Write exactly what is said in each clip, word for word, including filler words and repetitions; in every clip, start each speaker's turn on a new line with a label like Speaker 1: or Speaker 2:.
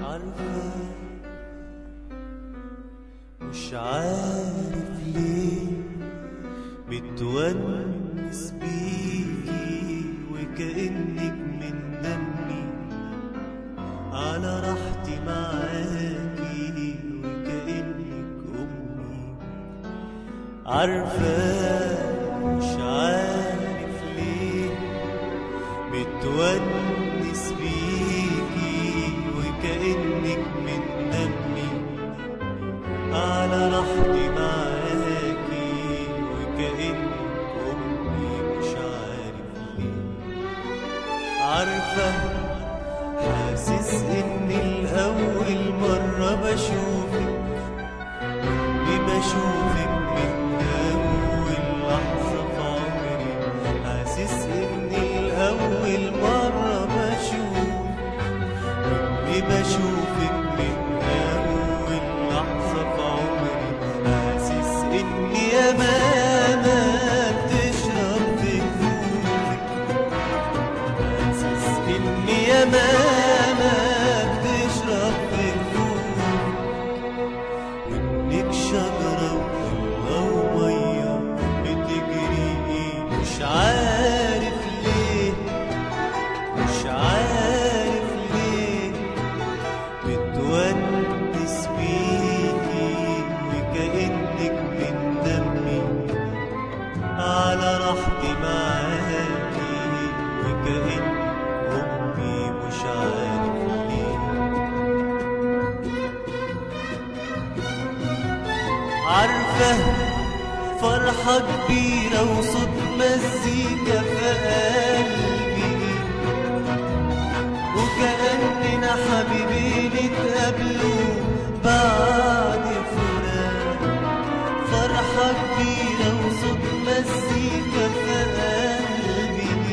Speaker 1: عارفة مش عارف ليه بتونس بيكي وكأنك من دمي، على راحتي معاكي وكأنك أمي. عارفة مش عارف ليه بتونس بيكي وكأنك من دمي، على راحتي معاكي وكأنك أمي. مش عارف ليه. عارفة حاسس إني الأول مرة بشوفك، بشوفك من أول لحظة في عمري. حاسس إني الأول مرة بشوفك، بشوفك من أول لحظة في عمري. حاسس إني يمامة بتشرب في كفوفك، حاسس إني يمامة بتشرب في كفوفك، وإنك شجرة وطلة ومية بتجري. مش عارف ليه، مش عارف ليه بتونس بيكي وكأنك من دمي، على راحتي معاكي وكأنك أمي. مش عارف ليه. عارفة فرحة كبيرة وصوت مزيكا في قلبي، وكأننا حبيبين اتقابلوا بعد فراق. فرحة كبيرة وصوت مزيكا في قلبي،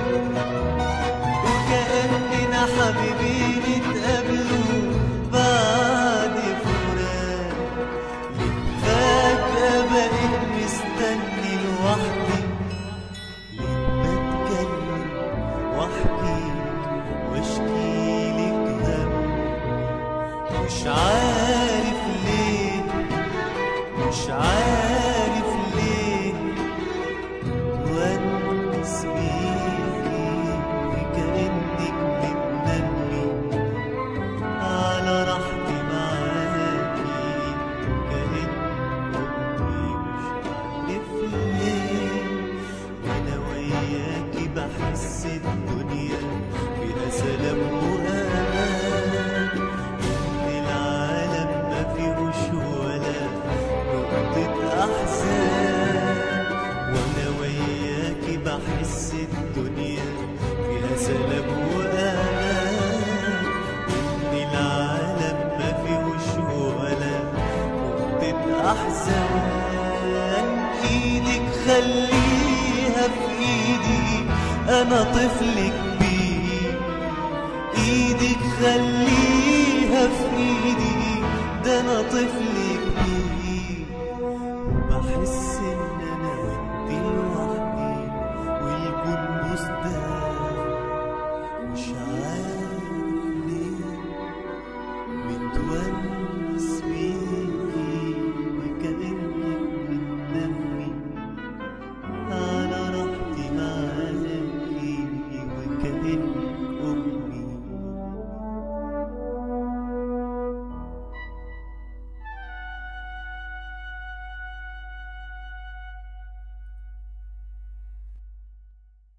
Speaker 1: وكأننا حبيبين اتقابلوا بعد فراق. فجأة بقيت مستني لوحدي، ليه بتكلم واحكيلك واشكيلك هم. مش عارف ليه، مش عارف ليه بتونس بيكي وكأنك من دمي، على راحتي معاكي وكأنك أمي. مش عارف ليه وأنا وياكي بحس الدنيا فيها سلام وأمان، إن العالم ما فيهوش ولا نقطة أحزان. وأنا وياكي بحس الدنيا فيها سلام وأمان، إن العالم ما فيهوش ولا نقطة أحزان. إيدك خليها في إيدي، أنا طفل كبير. إيدك خليها في إيدي، ده أنا طفل كبير. بحس إن أنا وإنتي لوحدي والكون مزدان. مش عارف ليه بتونس